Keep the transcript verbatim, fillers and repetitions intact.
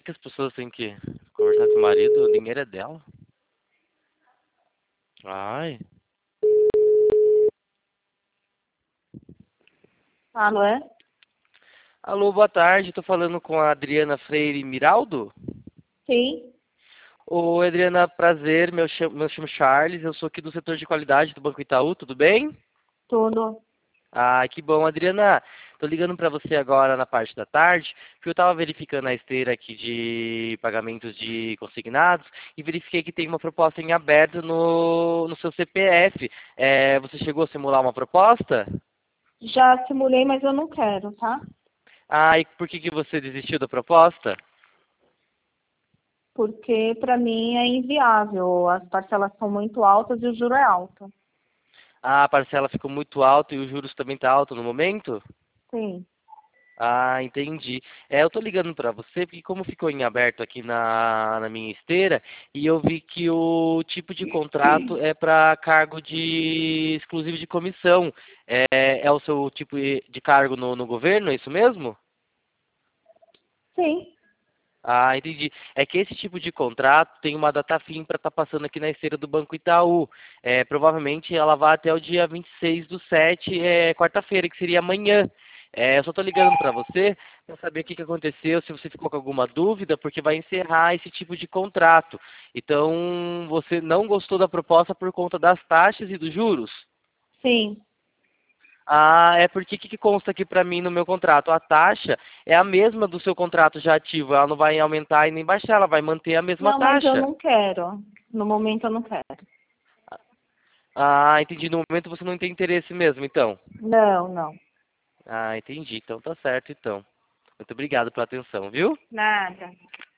Que as pessoas têm que conversar com o marido, o dinheiro é dela. Ai. Alô, é? Alô, boa tarde. Tô falando com a Adriana Freire Miraldo. Sim, Oi, Adriana, prazer. Meu chamo, meu chamo Charles. Eu sou aqui do setor de qualidade do Banco Itaú. Tudo bem? tudo. Ah, que bom, Adriana. Tô ligando para você agora na parte da tarde, porque eu estava verificando a esteira aqui de pagamentos de consignados e verifiquei que tem uma proposta em aberto no, no seu C P F. É, você chegou a simular uma proposta? Já simulei, mas eu não quero, tá? Ah, e por que que você desistiu da proposta? Porque para mim é inviável. As parcelas são muito altas e o juro é alto. Ah, a parcela ficou muito alta e os juros também tá alto no momento? Sim. Ah, entendi. É, eu tô ligando para você porque como ficou em aberto aqui na, na minha esteira e eu vi que o tipo de contrato é para cargo de exclusivo de comissão. É, é o seu tipo de cargo no, no governo, é isso mesmo? Sim. Ah, entendi. É que esse tipo de contrato tem uma data fim para estar passando aqui na esteira do Banco Itaú. É, provavelmente ela vai até o dia vinte e seis do sete, é, quarta-feira, que seria amanhã. É, eu só estou ligando para você para saber o que, que aconteceu, se você ficou com alguma dúvida, porque vai encerrar esse tipo de contrato. Então, você não gostou da proposta por conta das taxas e dos juros? Sim. Ah, é porque o que, que consta aqui para mim no meu contrato? A taxa é a mesma do seu contrato já ativo, ela não vai aumentar e nem baixar, ela vai manter a mesma Não, mas eu taxa. não quero. No momento eu não quero. Ah, entendi. No momento você não tem interesse mesmo, então. Não, não. Ah, entendi. Então tá certo, então. Muito obrigado pela atenção, viu? Nada.